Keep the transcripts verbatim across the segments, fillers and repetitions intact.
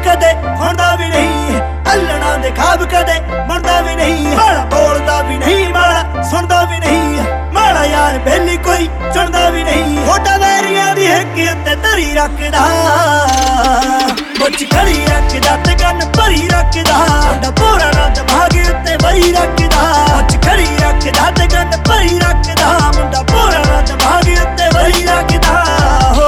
कदे होंदा भी नहीं, अल्लना दे खाब कदे मुड़दा भी नहीं। माड़ा बोलदा भी नहीं, माड़ा सुनदा भी नहीं, माड़ा यार बेली कोई चुनदा भी नहीं। होटा वैरियां दी हिक उत्ते धरी रखदा, मुछ खड़ी रखदा ते गन भरी रखदा। मुंडा पूरा ना दिमाग उत्ते वरी रखदा, मुछ खड़ी रखदा ते गन भरी रखदा। मुंडा पूरा ना दिमाग उत्ते वरी रखदा। हो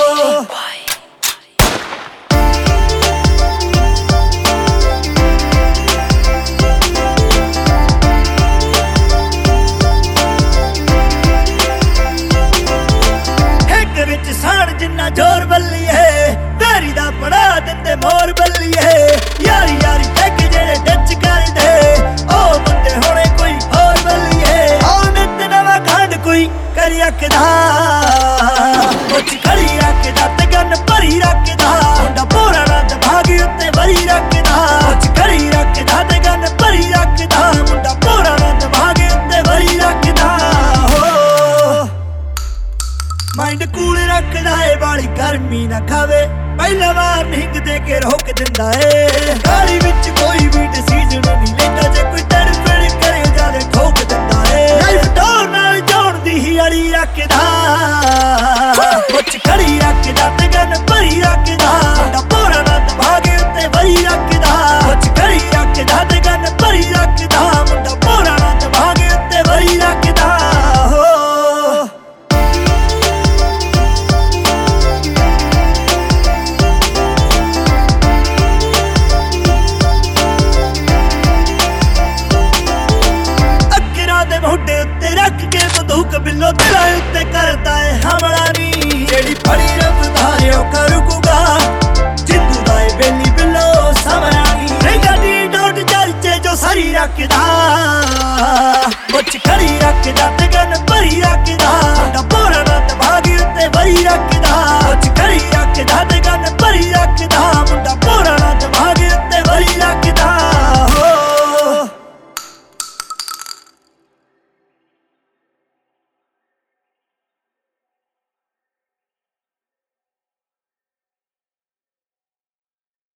जिन्ना जोर बल्ली है वैरी दा बड़ा दिंदे मोर बल्ली है। यारी यारी टैग जेड़े टच कर दे ओ बंदे होने कोई और बल्ली है। ओ नित नवा कांड कोई करी रखदा, मुछ खड़ी रखदा ते गन भरी रखदा। मुंडा पूरा ना दिमाग उत्ते वरी रखदा, मुछ खड़ी रखदा ते गन भरी रखदा। मुंडा पूरा ना दिमाग उत्ते वरी रखदा। माइंड कूल रखदा है, बाली गर्मी ना खावे, पहला वार निंग दे के रोक दिंदा है। गाड़ी विच कोई भी डिसीजन नहीं लेंदा, जे कोई तड़फड़ करे जादे ठोक दिंदा है। लाइफ डोर नाल जोड़ दी ही अड़ी रखदा, मुछ खड़ी रखदा ते गन भरी रखदा। मुंडा पूरा ना दिमाग उत्ते वरी रखदा, मुछ खड़ी रखदा ते गन भरी रखदा। मुंडा पूरा ना दिमाग उत्ते वरी रखदा। हो मोढे उत्ते रख के बंदूक बिल्लो दिला उत्ते करता है हमला नी। जेड़ी फड़ी रफ्तार ओ करूगा